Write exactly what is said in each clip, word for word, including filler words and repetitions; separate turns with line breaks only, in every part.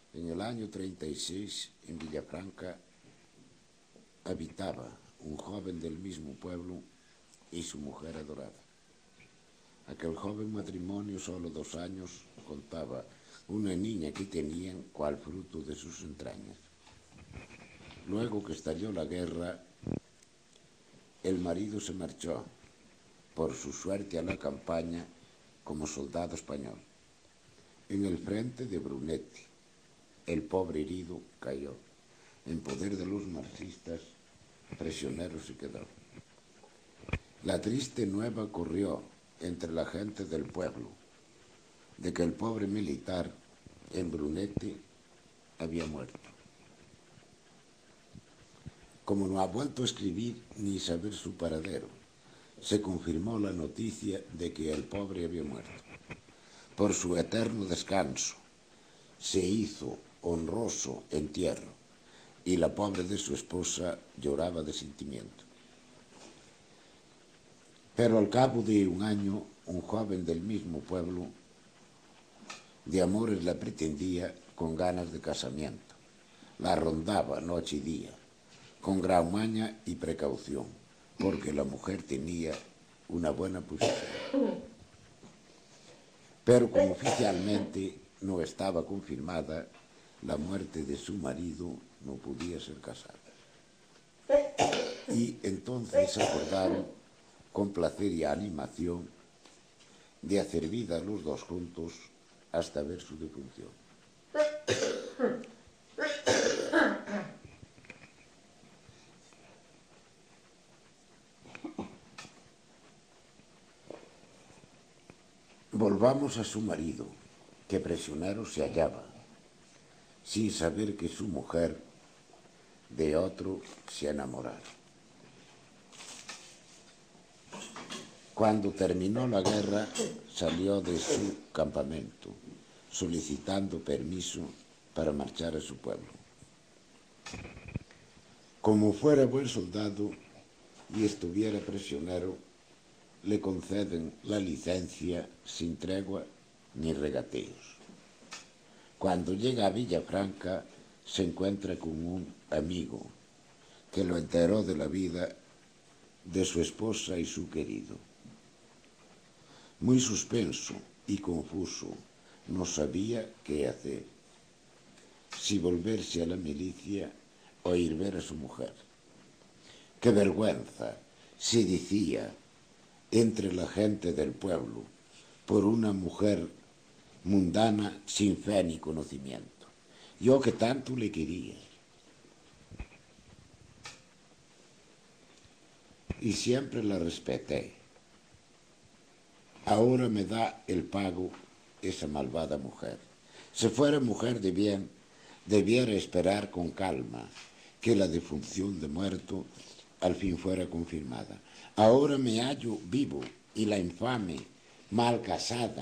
En el año treinta y seis, en Villafranca, habitaba un joven del mismo pueblo y su mujer adorada. Aquel joven matrimonio, solo dos años, contaba una niña que tenían cual fruto de sus entrañas. Luego que estalló la guerra, el marido se marchó, por su suerte, a la campaña como soldado español. En el frente de Brunetti, el pobre herido cayó. En poder de los marxistas, prisionero se quedó. La triste nueva corrió entre la gente del pueblo de que el pobre militar en Brunetti había muerto. Como no ha vuelto a escribir ni saber su paradero, se confirmó la noticia de que el pobre había muerto. Por su eterno descanso se hizo honroso entierro y la pobre de su esposa lloraba de sentimiento. Pero al cabo de un año, un joven del mismo pueblo de amores la pretendía con ganas de casamiento. La rondaba noche y día, con gran maña y precaución, porque la mujer tenía una buena posición. Pero como oficialmente no estaba confirmada la muerte de su marido, no podía ser casada. Y entonces acordaron, con placer y animación, de hacer vida los dos juntos hasta ver su defunción. Volvamos a su marido, que prisionero se hallaba, sin saber que su mujer de otro se enamorara. Cuando terminó la guerra, salió de su campamento, solicitando permiso para marchar a su pueblo. Como fuera buen soldado y estuviera prisionero, le conceden la licencia sin tregua ni regateos. Cuando llega a Villafranca, se encuentra con un amigo que lo enteró de la vida de su esposa y su querido. Muy suspenso y confuso, no sabía qué hacer, si volverse a la milicia o ir ver a su mujer. ¡Qué vergüenza!, se decía entre la gente del pueblo, por una mujer mundana sin fe ni conocimiento. Yo que tanto le quería. Y siempre la respeté. Ahora me da el pago esa malvada mujer. Si fuera mujer de bien, debiera esperar con calma que la defunción de muerto al fin fuera confirmada. Ahora me hallo vivo y la infame, mal casada,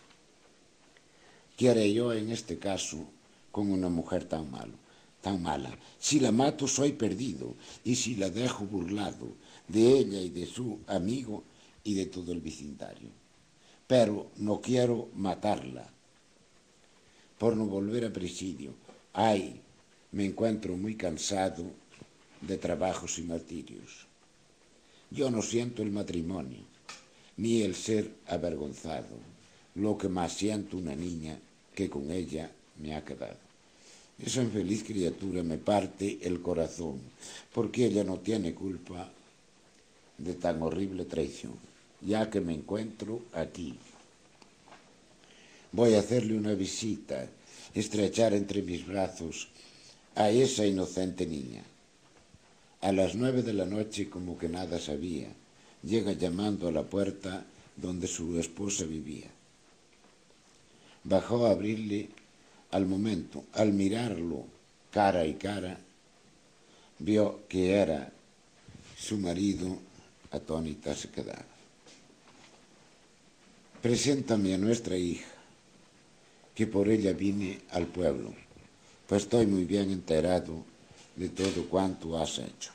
¿qué haré yo en este caso con una mujer tan malo, tan mala? Si la mato soy perdido, y si la dejo burlado de ella y de su amigo y de todo el vecindario. Pero no quiero matarla por no volver a presidio. Ay, me encuentro muy cansado de trabajos y martirios. Yo no siento el matrimonio, ni el ser avergonzado, lo que más siento una niña que con ella me ha quedado. Esa infeliz criatura me parte el corazón, porque ella no tiene culpa de tan horrible traición, ya que me encuentro aquí. Voy a hacerle una visita, estrechar entre mis brazos a esa inocente niña. A las nueve de la noche, como que nada sabía, llega llamando a la puerta donde su esposa vivía. Bajó a abrirle al momento. Al mirarlo cara y cara, vio que era su marido. Atónita se quedaba. Preséntame a nuestra hija, que por ella vine al pueblo, pues estoy muy bien enterado de todo cuanto has hecho.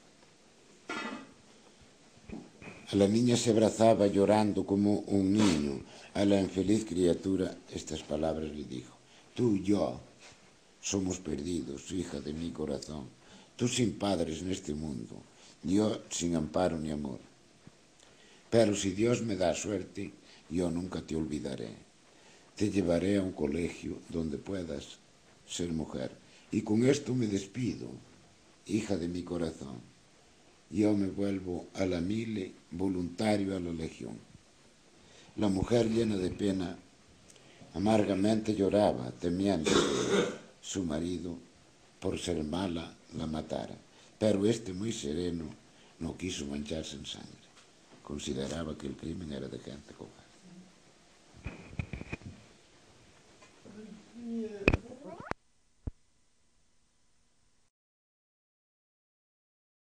A la niña se abrazaba llorando como un niño. A la infeliz criatura estas palabras le dijo: tú y yo somos perdidos, hija de mi corazón. Tú sin padres en este mundo, yo sin amparo ni amor. Pero si Dios me da suerte, yo nunca te olvidaré. Te llevaré a un colegio donde puedas ser mujer. Y con esto me despido, hija de mi corazón. Yo me vuelvo a la mile, voluntario a la legión. La mujer llena de pena amargamente lloraba, temiendo que su marido, por ser mala, la matara. Pero este, muy sereno, no quiso mancharse en sangre. Consideraba que el crimen era de gente cobarde.